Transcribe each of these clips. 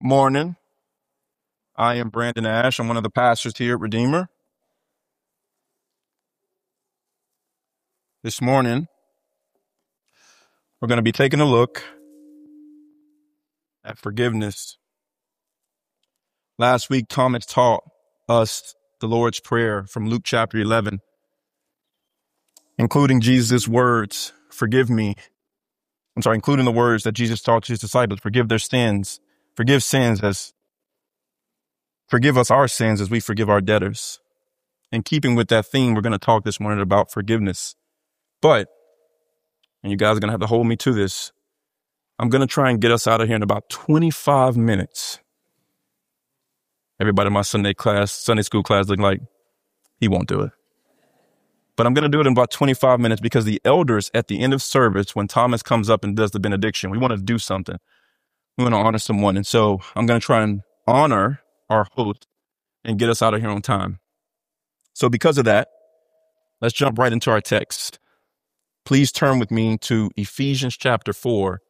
Morning. I am Brandon Ash. I'm one of the pastors here at Redeemer. This morning, we're going to be taking a look at forgiveness. Last week, Thomas taught us the Lord's Prayer from Luke chapter 11, including Jesus' words, including the words that Jesus taught his disciples, forgive us our sins as we forgive our debtors. In keeping with that theme, we're going to talk this morning about forgiveness. But, and you guys are going to have to hold me to this, I'm going to try and get us out of here in about 25 minutes. Everybody in my Sunday school class looking like he won't do it. But I'm going to do it in about 25 minutes because the elders at the end of service, when Thomas comes up and does the benediction, we want to do something. We want to honor someone. And so I'm going to try and honor our host and get us out of here on time. So because of that, let's jump right into our text. Please turn with me to Ephesians chapter 4.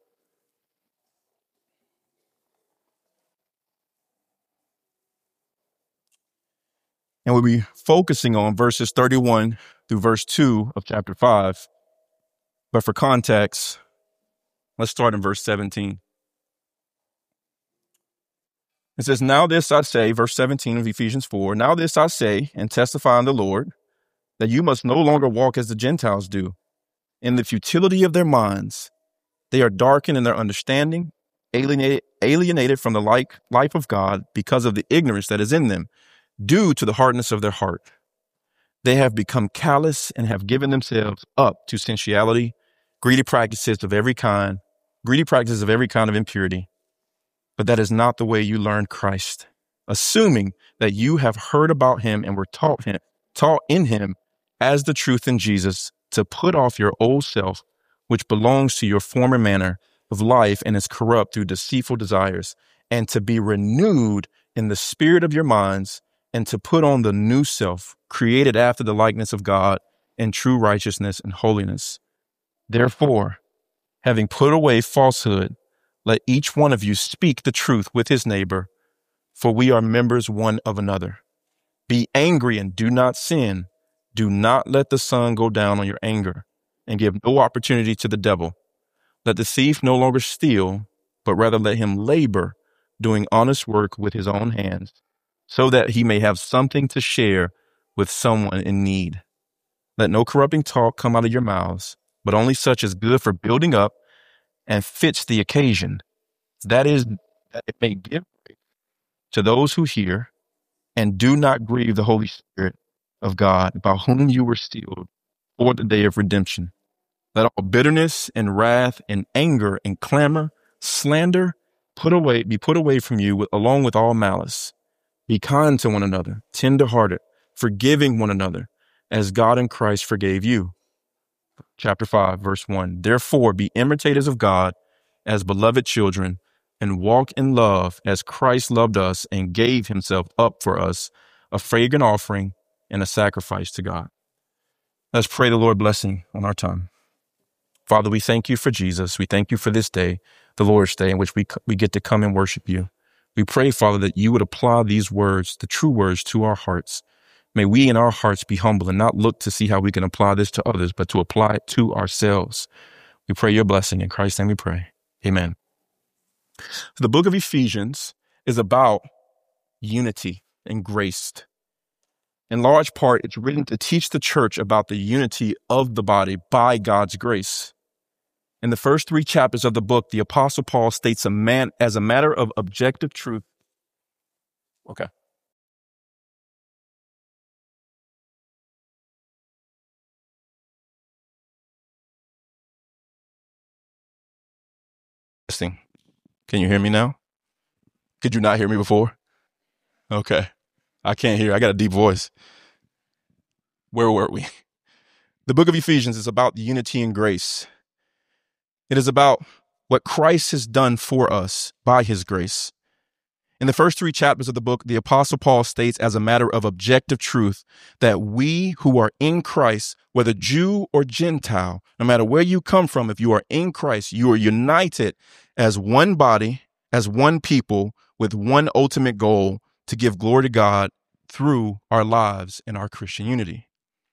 And we'll be focusing on verses 31 through verse 2 of chapter 5. But for context, let's start in verse 17. It says, now this I say, verse 17 of Ephesians 4, now this I say and testify in the Lord, that you must no longer walk as the Gentiles do, in the futility of their minds. They are darkened in their understanding, alienated from the life of God because of the ignorance that is in them, due to the hardness of their heart. They have become callous and have given themselves up to sensuality, greedy practices of every kind of impurity. But that is not the way you learned Christ, assuming that you have heard about him and were taught in him as the truth in Jesus, to put off your old self, which belongs to your former manner of life and is corrupt through deceitful desires, and to be renewed in the spirit of your minds, and to put on the new self, created after the likeness of God in true righteousness and holiness. Therefore, having put away falsehood, let each one of you speak the truth with his neighbor, for we are members one of another. Be angry and do not sin. Do not let the sun go down on your anger, and give no opportunity to the devil. Let the thief no longer steal, but rather let him labor, doing honest work with his own hands, so that he may have something to share with someone in need. Let no corrupting talk come out of your mouths, but only such as good for building up and fits the occasion. That is, that it may give grace to those who hear, and do not grieve the Holy Spirit of God, by whom you were sealed for the day of redemption. Let all bitterness and wrath and anger and clamor, slander, be put away from you, along with all malice. Be kind to one another, tender-hearted, forgiving one another, as God in Christ forgave you. Chapter 5, verse 1. Therefore, be imitators of God as beloved children, and walk in love as Christ loved us and gave himself up for us, a fragrant offering and a sacrifice to God. Let's pray the Lord blessing on our time. Father, we thank you for Jesus. We thank you for this day, the Lord's Day, in which we get to come and worship you. We pray, Father, that you would apply these words, the true words, to our hearts. May we in our hearts be humble and not look to see how we can apply this to others, but to apply it to ourselves. We pray your blessing. In Christ's name we pray. Amen. The book of Ephesians is about unity and grace. In large part, it's written to teach the church about the unity of the body by God's grace. In the first 3 chapters of the book, the Apostle Paul states as a matter of objective truth. Okay. Can you hear me now? Could you not hear me before? Okay. I can't hear. I got a deep voice. Where were we? The book of Ephesians is about the unity and grace. It is about what Christ has done for us by his grace. In the first 3 chapters of the book, the Apostle Paul states as a matter of objective truth that we who are in Christ, whether Jew or Gentile, no matter where you come from, if you are in Christ, you are united as one body, as one people, with one ultimate goal: to give glory to God through our lives and our Christian unity.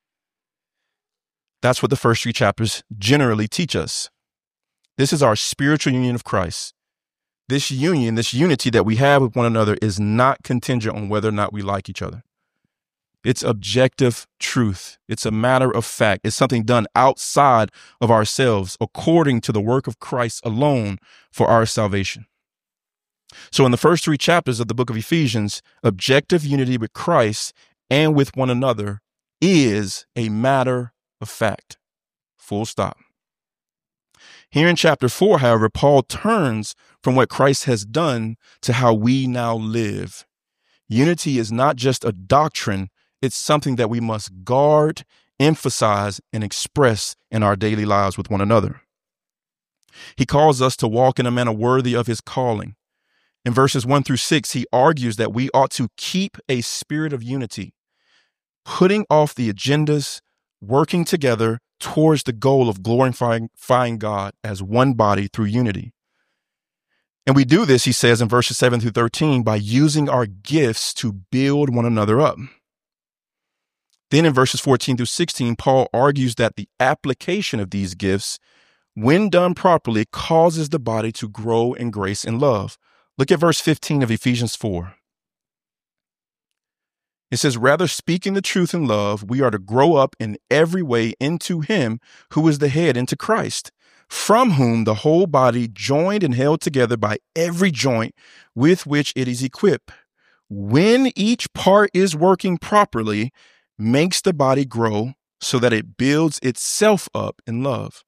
That's what the first 3 chapters generally teach us. This is our spiritual union of Christ. This union, this unity that we have with one another is not contingent on whether or not we like each other. It's objective truth. It's a matter of fact. It's something done outside of ourselves according to the work of Christ alone for our salvation. So in the first 3 chapters of the book of Ephesians, objective unity with Christ and with one another is a matter of fact. Full stop. Here in chapter 4, however, Paul turns from what Christ has done to how we now live. Unity is not just a doctrine. It's something that we must guard, emphasize, and express in our daily lives with one another. He calls us to walk in a manner worthy of his calling. In verses 1 through 6, he argues that we ought to keep a spirit of unity, putting off the agendas, working together towards the goal of glorifying God as one body through unity. And we do this, he says in verses 7 through 13, by using our gifts to build one another up. Then in verses 14 through 16, Paul argues that the application of these gifts, when done properly, causes the body to grow in grace and love. Look at verse 15 of Ephesians 4. It says, rather speaking the truth in love, we are to grow up in every way into him who is the head, into Christ, from whom the whole body, joined and held together by every joint with which it is equipped, when each part is working properly, makes the body grow so that it builds itself up in love.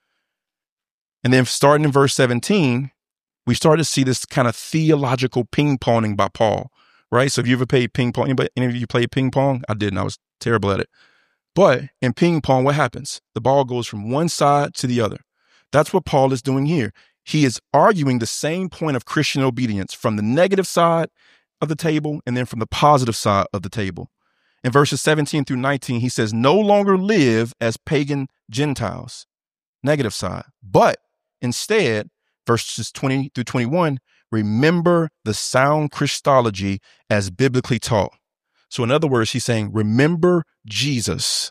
And then starting in verse 17, we start to see this kind of theological ping-ponging by Paul. Right? So if you ever played ping pong, any of you played ping pong? I didn't. I was terrible at it. But in ping pong, what happens? The ball goes from one side to the other. That's what Paul is doing here. He is arguing the same point of Christian obedience from the negative side of the table and then from the positive side of the table. In verses 17 through 19, he says, no longer live as pagan Gentiles, negative side, but instead, verses 20 through 21, remember the sound Christology as biblically taught. So in other words, he's saying, remember Jesus.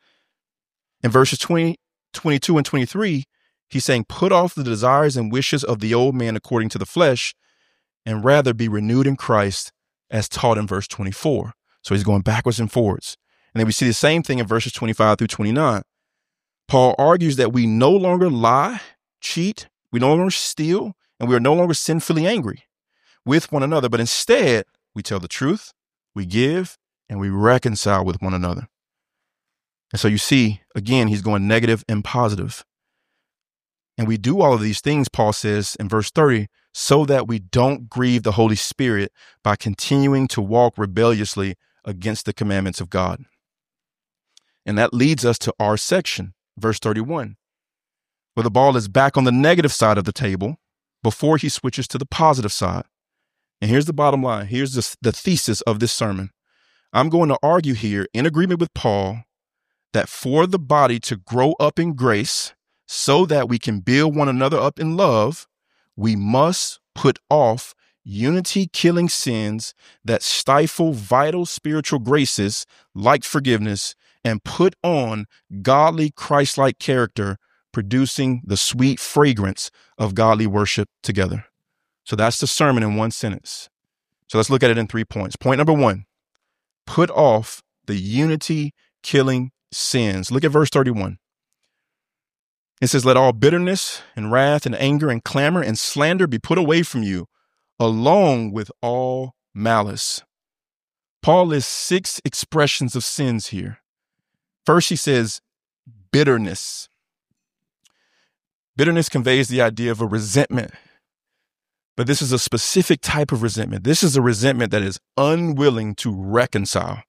In verses 20, 22 and 23, he's saying, put off the desires and wishes of the old man according to the flesh, and rather be renewed in Christ as taught in verse 24. So he's going backwards and forwards. And then we see the same thing in verses 25 through 29. Paul argues that we no longer lie, cheat, we no longer steal, and we are no longer sinfully angry with one another, but instead we tell the truth, we give, and we reconcile with one another. And so you see, again, he's going negative and positive. And we do all of these things, Paul says in verse 30, so that we don't grieve the Holy Spirit by continuing to walk rebelliously against the commandments of God. And that leads us to our section, verse 31, where the ball is back on the negative side of the table before he switches to the positive side. And here's the bottom line. Here's the thesis of this sermon. I'm going to argue here in agreement with Paul that for the body to grow up in grace so that we can build one another up in love, we must put off unity-killing sins that stifle vital spiritual graces like forgiveness and put on godly Christ-like character, producing the sweet fragrance of godly worship together. So that's the sermon in one sentence. So let's look at it in 3 points. Point number 1, put off the unity-killing sins. Look at verse 31. It says, let all bitterness and wrath and anger and clamor and slander be put away from you, along with all malice. Paul lists 6 expressions of sins here. First, he says bitterness. Bitterness conveys the idea of a resentment, but this is a specific type of resentment. This is a resentment that is unwilling to reconcile.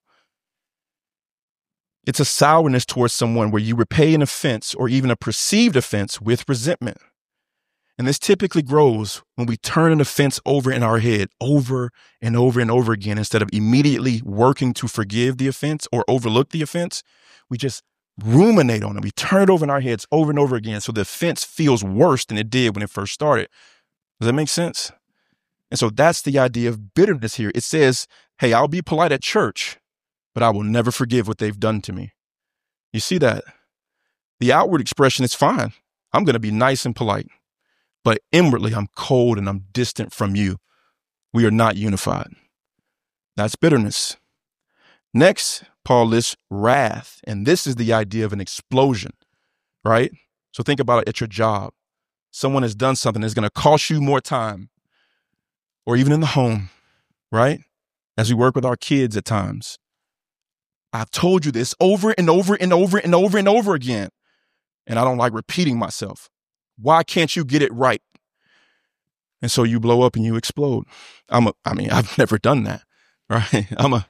It's a sourness towards someone where you repay an offense or even a perceived offense with resentment. And this typically grows when we turn an offense over in our head over and over and over again. Instead of immediately working to forgive the offense or overlook the offense, we just ruminate on it. We turn it over in our heads over and over again. So the offense feels worse than it did when it first started. Does that make sense? And so that's the idea of bitterness here. It says, hey, I'll be polite at church, but I will never forgive what they've done to me. You see that? The outward expression is fine. I'm going to be nice and polite, but inwardly I'm cold and I'm distant from you. We are not unified. That's bitterness. Next, Paul lists wrath, and this is the idea of an explosion, right? So think about it at your job. Someone has done something that's going to cost you more time, or even in the home, right? As we work with our kids at times. I've told you this over and over and over and over and over again, and I don't like repeating myself. Why can't you get it right? And so you blow up and you explode. I've never done that, right?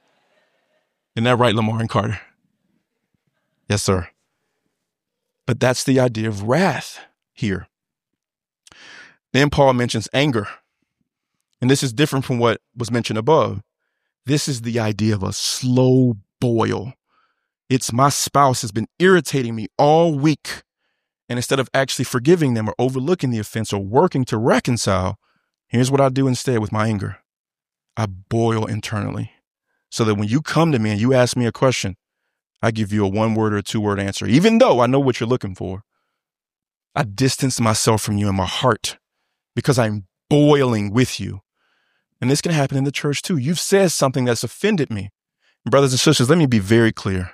Isn't that right, Lamar and Carter? Yes, sir. But that's the idea of wrath here. Then Paul mentions anger. And this is different from what was mentioned above. This is the idea of a slow boil. It's my spouse has been irritating me all week. And instead of actually forgiving them or overlooking the offense or working to reconcile, here's what I do instead with my anger. I boil internally so that when you come to me and you ask me a question, I give you a 1-word or a 2-word answer, even though I know what you're looking for. I distance myself from you in my heart because I'm boiling with you. And this can happen in the church too. You've said something that's offended me. Brothers and sisters, let me be very clear.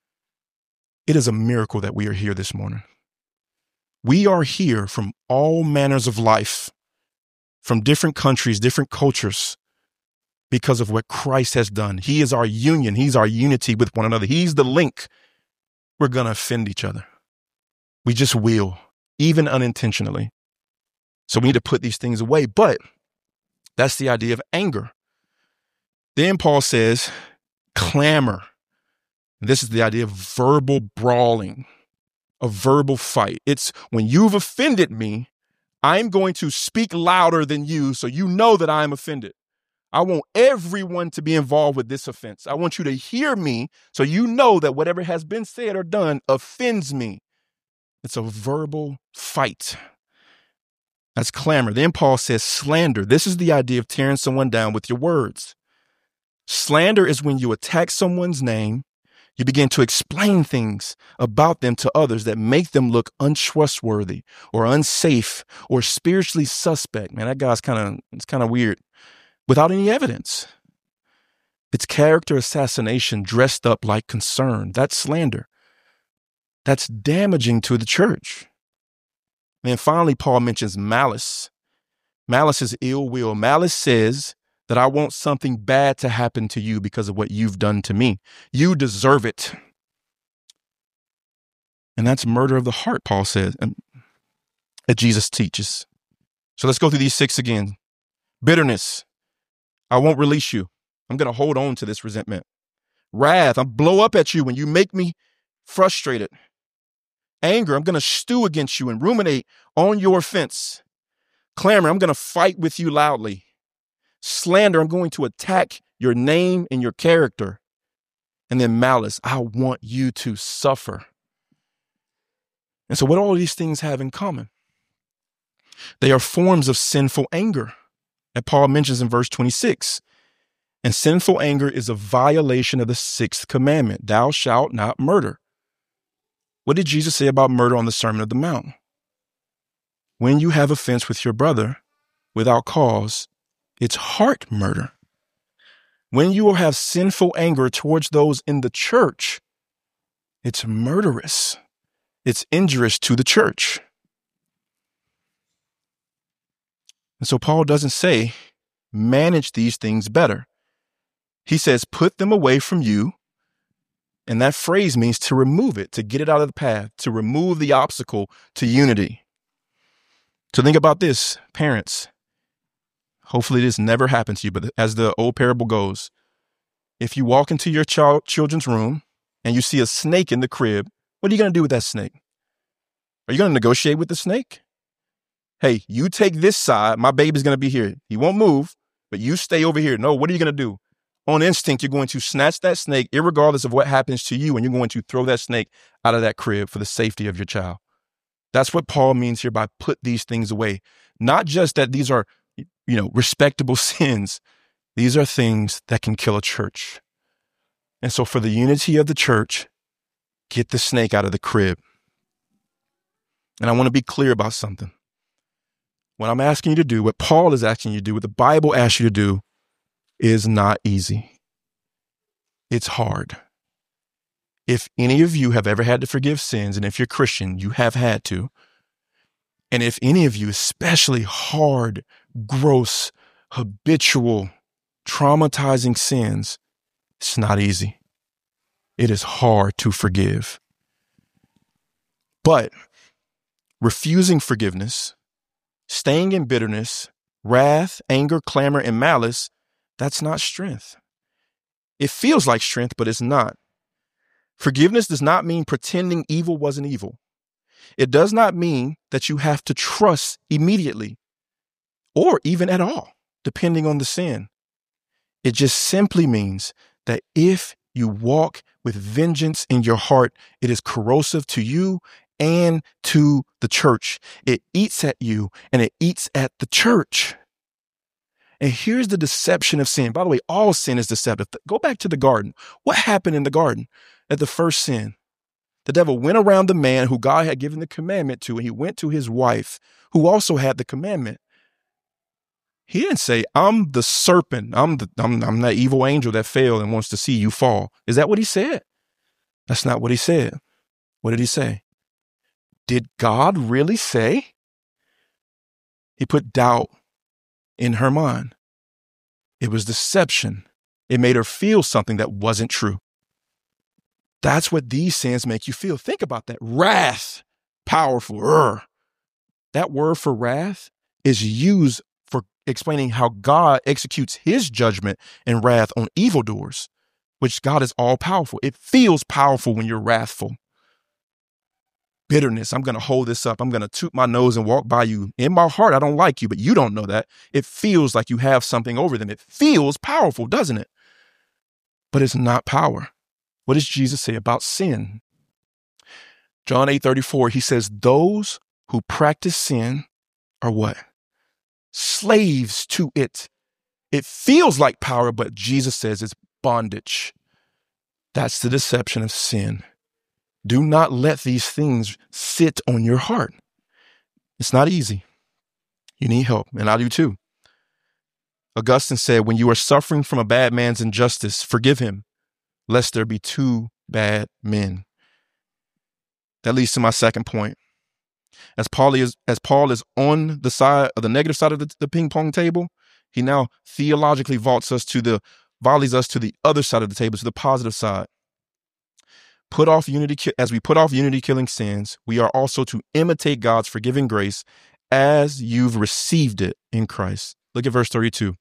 It is a miracle that we are here this morning. We are here from all manners of life, from different countries, different cultures, because of what Christ has done. He is our union. He's our unity with one another. He's the link. We're going to offend each other. We just will, even unintentionally. So we need to put these things away. But that's the idea of anger. Then Paul says, clamor. This is the idea of verbal brawling, a verbal fight. It's when you've offended me, I'm going to speak louder than you so you know that I'm offended. I want everyone to be involved with this offense. I want you to hear me so you know that whatever has been said or done offends me. It's a verbal fight. That's clamor. Then Paul says slander. This is the idea of tearing someone down with your words. Slander is when you attack someone's name. You begin to explain things about them to others that make them look untrustworthy or unsafe or spiritually suspect. Man, that guy's kind of weird. Without any evidence. It's character assassination dressed up like concern. That's slander. That's damaging to the church. And then finally, Paul mentions malice. Malice is ill will. Malice says that I want something bad to happen to you because of what you've done to me. You deserve it. And that's murder of the heart, Paul says, that Jesus teaches. So let's go through these 6 again. Bitterness. I won't release you. I'm going to hold on to this resentment. Wrath. I'll blow up at you when you make me frustrated. Anger. I'm going to stew against you and ruminate on your offense. Clamor. I'm going to fight with you loudly. Slander. I'm going to attack your name and your character. And then malice. I want you to suffer. And so what all these things have in common? They are forms of sinful anger that Paul mentions in verse 26. And sinful anger is a violation of the 6th commandment. Thou shalt not murder. What did Jesus say about murder on the Sermon on the Mount? When you have offense with your brother without cause, it's heart murder. When you have sinful anger towards those in the church, it's murderous. It's injurious to the church. And so Paul doesn't say, manage these things better. He says, put them away from you. And that phrase means to remove it, to get it out of the path, to remove the obstacle to unity. So think about this, parents. Hopefully this never happens to you, but as the old parable goes, if you walk into your children's room and you see a snake in the crib, what are you going to do with that snake? Are you going to negotiate with the snake? Hey, you take this side. My baby's going to be here. He won't move, but you stay over here. No, what are you going to do? On instinct, you're going to snatch that snake, irregardless of what happens to you, and you're going to throw that snake out of that crib for the safety of your child. That's what Paul means here by put these things away. Not just that these are respectable sins. These are things that can kill a church. And so for the unity of the church, get the snake out of the crib. And I want to be clear about something. What I'm asking you to do, what Paul is asking you to do, what the Bible asks you to do is not easy. It's hard. If any of you have ever had to forgive sins, and if you're Christian, you have had to. And if any of you, especially hard, gross, habitual, traumatizing sins, it's not easy. It is hard to forgive. But refusing forgiveness, staying in bitterness, wrath, anger, clamor, and malice, that's not strength. It feels like strength, but it's not. Forgiveness does not mean pretending evil wasn't evil. It does not mean that you have to trust immediately or even at all, depending on the sin. It just simply means that if you walk with vengeance in your heart, it is corrosive to you and to the church. It eats at you and it eats at the church. And here's the deception of sin. By the way, all sin is deceptive. Go back to the garden. What happened in the garden at the first sin? The devil went around the man who God had given the commandment to, and he went to his wife who also had the commandment. He didn't say, I'm the serpent. I'm that evil angel that failed and wants to see you fall. Is that what he said? That's not what he said. What did he say? Did God really say? He put doubt in her mind. It was deception. It made her feel something that wasn't true. That's what these sins make you feel. Think about that. Wrath, powerful. That word for wrath is used for explaining how God executes his judgment and wrath on evildoers, which God is all powerful. It feels powerful when you're wrathful. Bitterness, I'm going to hold this up. I'm going to toot my nose and walk by you. In my heart, I don't like you, but you don't know that. It feels like you have something over them. It feels powerful, doesn't it? But it's not power. What does Jesus say about sin? John 8:34, he says, those who practice sin are what? Slaves to it. It feels like power, but Jesus says it's bondage. That's the deception of sin. Do not let these things sit on your heart. It's not easy. You need help, and I do too. Augustine said, when you are suffering from a bad man's injustice, forgive him, lest there be two bad men. That leads to my second point. As Paul is on the side of the negative side of the ping pong table, he now theologically volleys us to the other side of the table, to the positive side. As we put off unity killing sins, we are also to imitate God's forgiving grace as you've received it in Christ. Look at verse 32.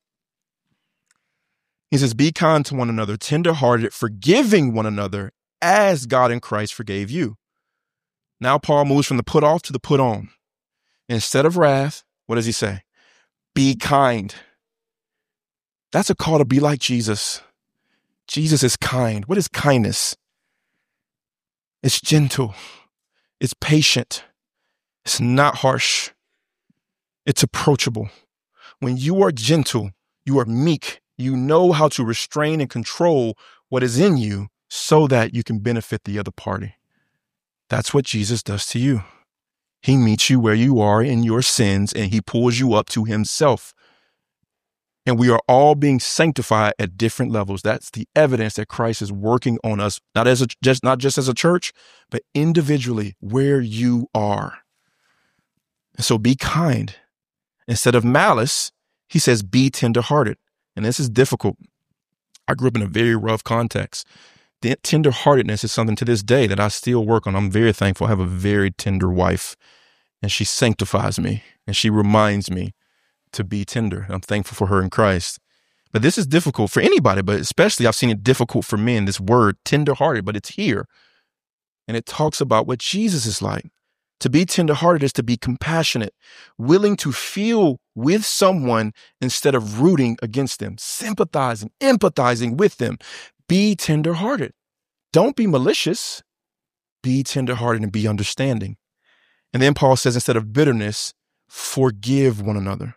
He says, be kind to one another, tenderhearted, forgiving one another as God in Christ forgave you. Now Paul moves from the put off to the put on. Instead of wrath, what does he say? Be kind. That's a call to be like Jesus. Jesus is kind. What is kindness? It's gentle. It's patient. It's not harsh. It's approachable. When you are gentle, you are meek. You know how to restrain and control what is in you so that you can benefit the other party. That's what Jesus does to you. He meets you where you are in your sins, and he pulls you up to himself. And we are all being sanctified at different levels. That's the evidence that Christ is working on us, not just as a church, but individually where you are. And so be kind. Instead of malice, he says, be tenderhearted. And this is difficult. I grew up in a very rough context. The tenderheartedness is something to this day that I still work on. I'm very thankful. I have a very tender wife, and she sanctifies me, and she reminds me to be tender. I'm thankful for her in Christ. But this is difficult for anybody, but especially I've seen it difficult for men, this word tenderhearted, but it's here. And it talks about what Jesus is like. To be tenderhearted is to be compassionate, willing to feel with someone instead of rooting against them, sympathizing, empathizing with them. Be tenderhearted. Don't be malicious. Be tenderhearted and be understanding. And then Paul says, instead of bitterness, forgive one another.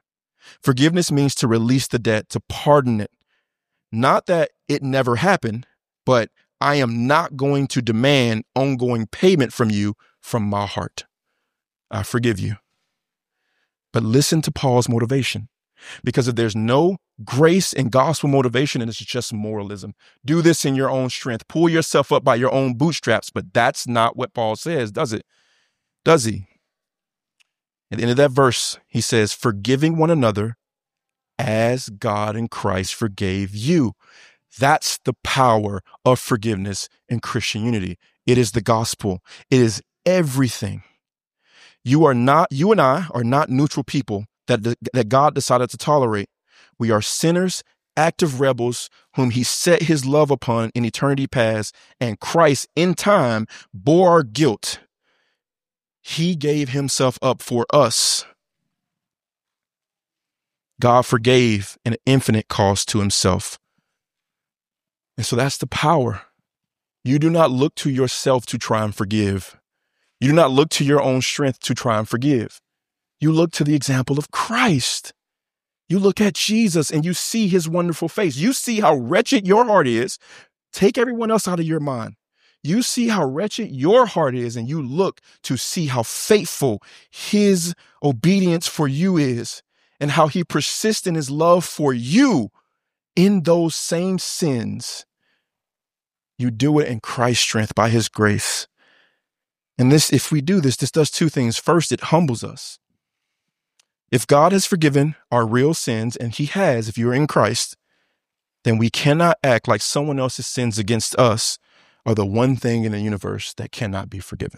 Forgiveness means to release the debt, to pardon it. Not that it never happened, but I am not going to demand ongoing payment from you from my heart. I forgive you. But listen to Paul's motivation, because if there's no grace and gospel motivation, and it's just moralism, do this in your own strength, pull yourself up by your own bootstraps. But that's not what Paul says, does it? Does he? At the end of that verse, he says, forgiving one another as God in Christ forgave you. That's the power of forgiveness in Christian unity. It is the gospel. It is everything. You and I are not neutral people that God decided to tolerate. We are sinners, active rebels whom he set his love upon in eternity past, and Christ in time bore our guilt. He gave himself up for us. God forgave an infinite cost to himself. And so that's the power. You do not look to yourself to try and forgive. You do not look to your own strength to try and forgive. You look to the example of Christ. You look at Jesus and you see his wonderful face. You see how wretched your heart is. Take everyone else out of your mind. You see how wretched your heart is, and you look to see how faithful his obedience for you is, and how he persists in his love for you in those same sins. You do it in Christ's strength by his grace. And if we do this does two things. First, it humbles us. If God has forgiven our real sins, and he has, if you're in Christ, then we cannot act like someone else's sins against us are the one thing in the universe that cannot be forgiven.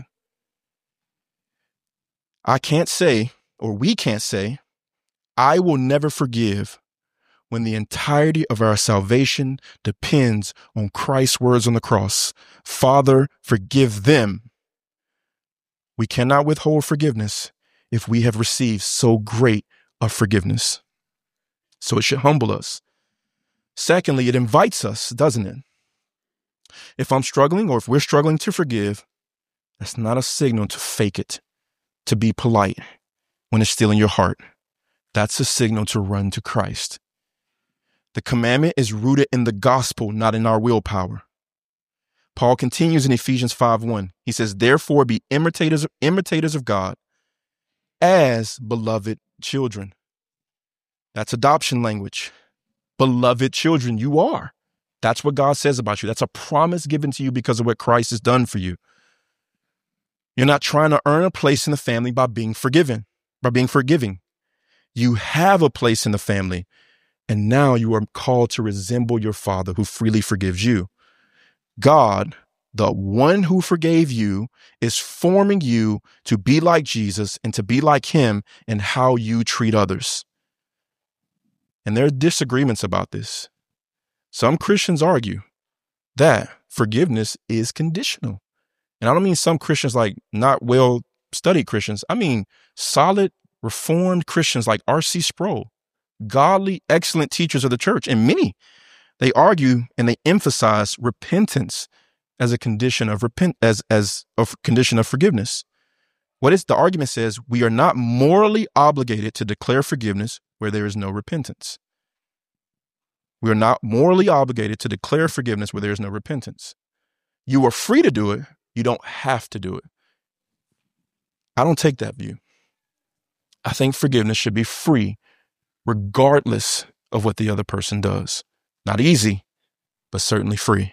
I can't say, or we can't say, I will never forgive, when the entirety of our salvation depends on Christ's words on the cross. Father, forgive them. We cannot withhold forgiveness if we have received so great a forgiveness. So it should humble us. Secondly, it invites us, doesn't it? If I'm struggling, or if we're struggling to forgive, that's not a signal to fake it, to be polite when it's still in your heart. That's a signal to run to Christ. The commandment is rooted in the gospel, not in our willpower. Paul continues in Ephesians 5:1. He says, therefore be imitators of God as beloved children. That's adoption language. Beloved children, you are. That's what God says about you. That's a promise given to you because of what Christ has done for you. You're not trying to earn a place in the family by being forgiving. You have a place in the family, and now you are called to resemble your Father who freely forgives you. God, the one who forgave you, is forming you to be like Jesus and to be like him in how you treat others. And there are disagreements about this. Some Christians argue that forgiveness is conditional. And I don't mean some Christians like not well-studied Christians. I mean solid, reformed Christians like R.C. Sproul, godly, excellent teachers of the church. And many, they argue and they emphasize repentance as a condition of condition of forgiveness. The argument says we are not morally obligated to declare forgiveness where there is no repentance. We are not morally obligated to declare forgiveness where there is no repentance. You are free to do it. You don't have to do it. I don't take that view. I think forgiveness should be free, regardless of what the other person does. Not easy, but certainly free.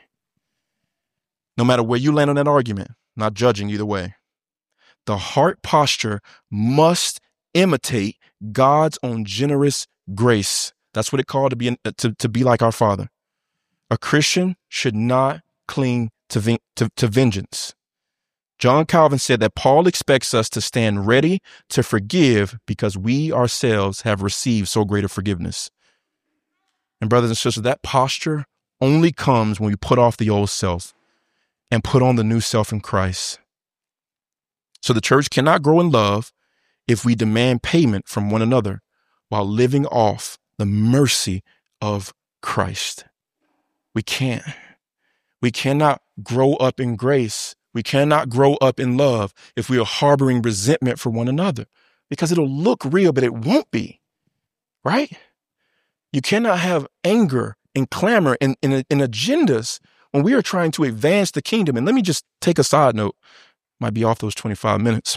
No matter where you land on that argument, not judging either way. The heart posture must imitate God's own generous grace. That's what it called to be like our Father. A Christian should not cling to vengeance. John Calvin said that Paul expects us to stand ready to forgive because we ourselves have received so great a forgiveness. And brothers and sisters, that posture only comes when we put off the old self and put on the new self in Christ. So the church cannot grow in love if we demand payment from one another while living off the mercy of Christ. We can't. We cannot grow up in grace. We cannot grow up in love if we are harboring resentment for one another, because it'll look real, but it won't be. right? You cannot have anger and clamor and agendas when we are trying to advance the kingdom. And let me just take a side note. Might be off those 25 minutes.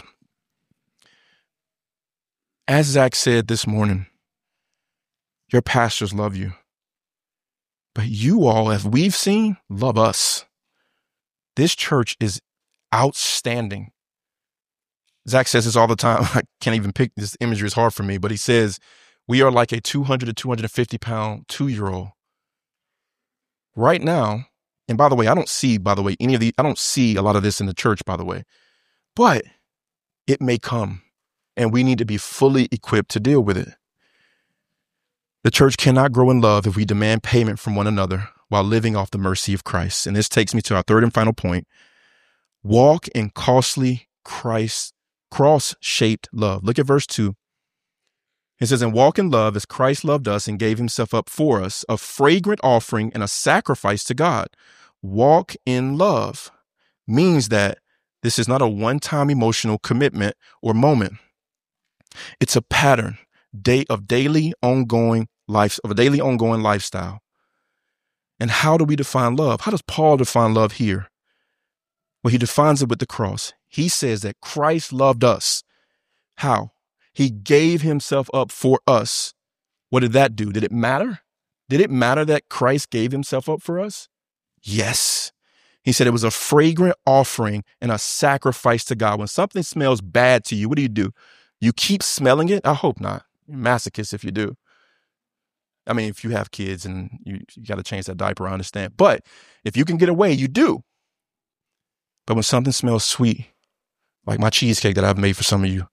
As Zach said this morning, your pastors love you. But you all, as we've seen, love us. This church is outstanding. Zach says this all the time. I can't even pick this imagery. It's hard for me. But he says, we are like a 200 to 250 pound 2-year-old. Right now, and by the way, I don't see a lot of this in the church, by the way. But it may come, and we need to be fully equipped to deal with it. The church cannot grow in love if we demand payment from one another while living off the mercy of Christ. And this takes me to our third and final point. Walk in costly cross-shaped love. Look at verse 2. It says, and walk in love as Christ loved us and gave himself up for us, a fragrant offering and a sacrifice to God. Walk in love means that this is not a one-time emotional commitment or moment. It's a pattern of a daily ongoing lifestyle. And how do we define love? How does Paul define love here? Well, he defines it with the cross. He says that Christ loved us. How? He gave himself up for us. What did that do? Did it matter? Did it matter that Christ gave himself up for us? Yes. He said it was a fragrant offering and a sacrifice to God. When something smells bad to you, what do? You keep smelling it? I hope not. You're masochist if you do. I mean, if you have kids and you got to change that diaper, I understand. But if you can get away, you do. But when something smells sweet, like my cheesecake that I've made for some of you,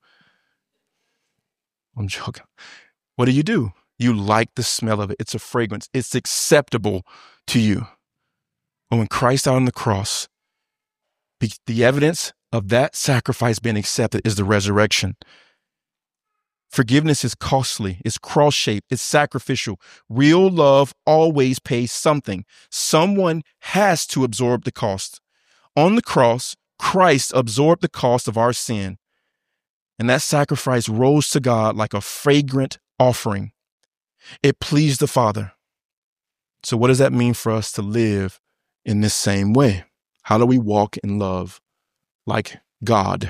I'm joking. What do? You like the smell of it. It's a fragrance. It's acceptable to you. But when Christ died on the cross, the evidence of that sacrifice being accepted is the resurrection. Forgiveness is costly. It's cross-shaped. It's sacrificial. Real love always pays something. Someone has to absorb the cost. On the cross, Christ absorbed the cost of our sin. And that sacrifice rose to God like a fragrant offering. It pleased the Father. So what does that mean for us to live in this same way? How do we walk in love like God?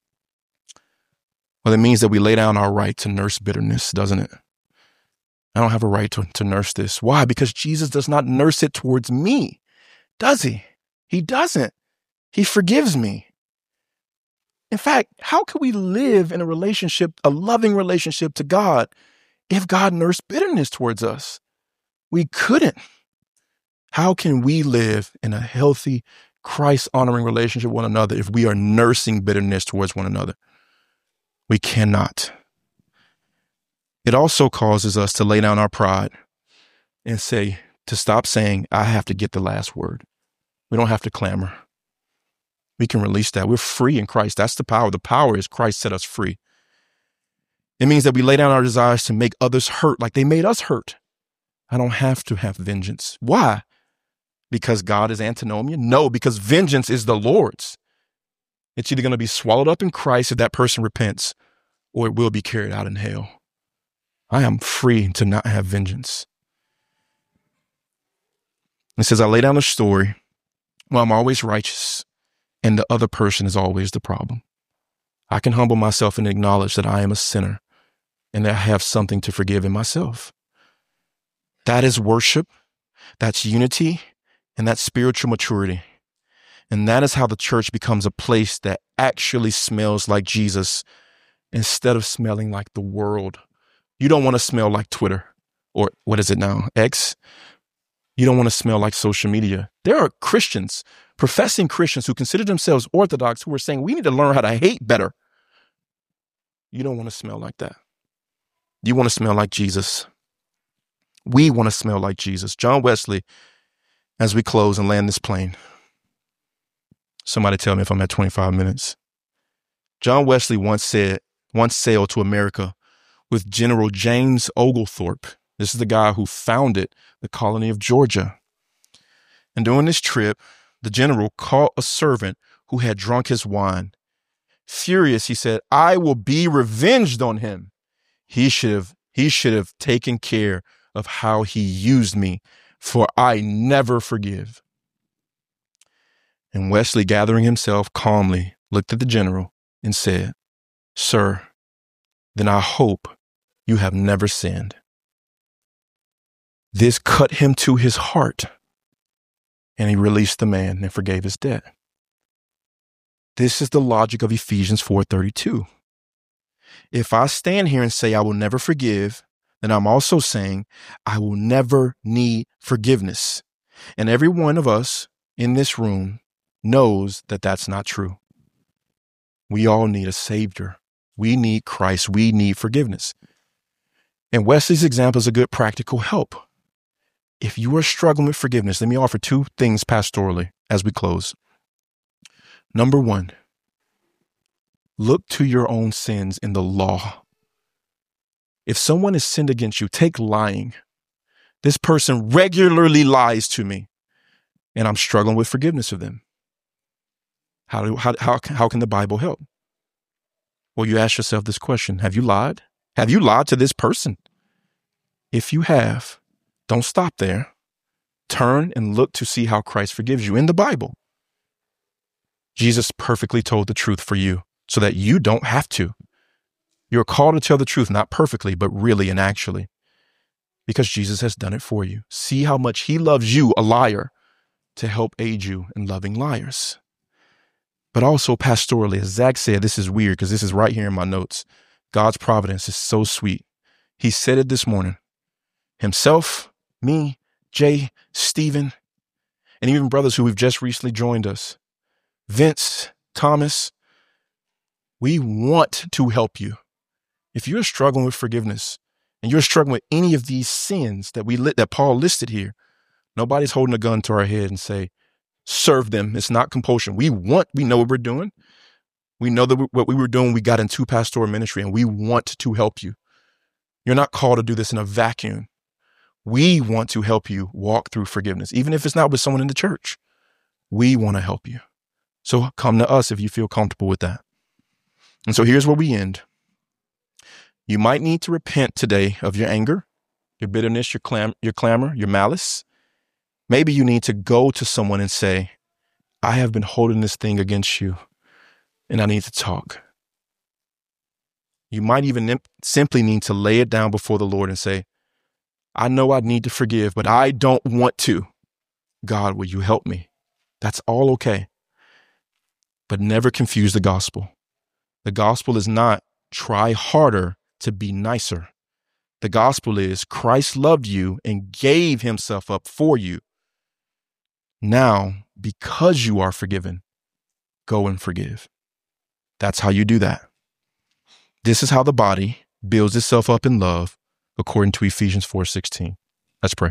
Well, it means that we lay down our right to nurse bitterness, doesn't it? I don't have a right to nurse this. Why? Because Jesus does not nurse it towards me, does he? He doesn't. He forgives me. In fact, how can we live in a loving relationship to God if God nursed bitterness towards us? We couldn't. How can we live in a healthy, Christ-honoring relationship with one another if we are nursing bitterness towards one another? We cannot. It also causes us to lay down our pride and to stop saying, I have to get the last word. We don't have to clamor. We can release that. We're free in Christ. That's the power. The power is Christ set us free. It means that we lay down our desires to make others hurt like they made us hurt. I don't have to have vengeance. Why? Because God is antinomian? No, because vengeance is the Lord's. It's either going to be swallowed up in Christ if that person repents, or it will be carried out in hell. I am free to not have vengeance. It says, I lay down the story while I'm always righteous, and the other person is always the problem. I can humble myself and acknowledge that I am a sinner and that I have something to forgive in myself. That is worship. That's unity. And that's spiritual maturity. And that is how the church becomes a place that actually smells like Jesus instead of smelling like the world. You don't want to smell like Twitter, or what is it now? X. You don't want to smell like social media. There are Christians, professing Christians who consider themselves Orthodox, who are saying we need to learn how to hate better. You don't want to smell like that. You want to smell like Jesus. We want to smell like Jesus. John Wesley, as we close and land this plane. Somebody tell me if I'm at 25 minutes. John Wesley once sailed to America with General James Oglethorpe. This is the guy who founded the colony of Georgia. And during this trip, the general caught a servant who had drunk his wine. Furious, he said, I will be revenged on him. He should He should have taken care of how he used me, for I never forgive. And Wesley, gathering himself calmly, looked at the general and said, "Sir, then I hope you have never sinned." This cut him to his heart, and he released the man and forgave his debt. This is the logic of Ephesians 4:32. If I stand here and say I will never forgive, then I'm also saying I will never need forgiveness. And every one of us in this room knows that that's not true. We all need a savior. We need Christ. We need forgiveness. And Wesley's example is a good practical help. If you are struggling with forgiveness, let me offer two things pastorally as we close. Number one, look to your own sins in the law. If someone has sinned against you, take lying. This person regularly lies to me, and I'm struggling with forgiveness of them. How can the Bible help? Well, you ask yourself this question: have you lied? Have you lied to this person? If you have, don't stop there. Turn and look to see how Christ forgives you in the Bible. Jesus perfectly told the truth for you so that you don't have to. You're called to tell the truth, not perfectly, but really and actually, because Jesus has done it for you. See how much he loves you, a liar, to help aid you in loving liars. But also pastorally, as Zach said, this is weird because this is right here in my notes. God's providence is so sweet. He said it this morning. Himself, me, Jay, Stephen, and even brothers who have just recently joined us. Vince, Thomas, we want to help you. If you're struggling with forgiveness and you're struggling with any of these sins that Paul listed here, nobody's holding a gun to our head and say, serve them. It's not compulsion. We know what we're doing. We know that what we were doing, we got into pastoral ministry, and we want to help you. You're not called to do this in a vacuum. We want to help you walk through forgiveness, even if it's not with someone in the church. We want to help you. So come to us if you feel comfortable with that. And so here's where we end. You might need to repent today of your anger, your bitterness, your clamor, your malice. Maybe you need to go to someone and say, I have been holding this thing against you, and I need to talk. You might even simply need to lay it down before the Lord and say, I know I need to forgive, but I don't want to. God, will you help me? That's all okay. But never confuse the gospel. The gospel is not try harder to be nicer. The gospel is Christ loved you and gave himself up for you. Now, because you are forgiven, go and forgive. That's how you do that. This is how the body builds itself up in love, according to Ephesians 4:16. Let's pray.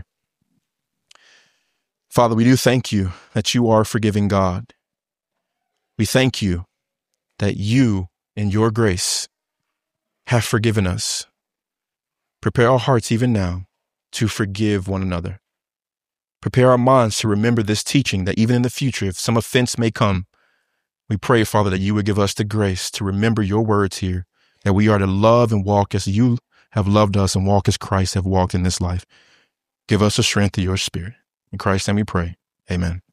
Father, we do thank you that you are a forgiving God. We thank you that you, in your grace, have forgiven us. Prepare our hearts even now to forgive one another. Prepare our minds to remember this teaching, that even in the future, if some offense may come, we pray, Father, that you would give us the grace to remember your words here, that we are to love and walk as you have loved us and walk as Christ have walked in this life. Give us the strength of your Spirit. In Christ's name we pray. Amen.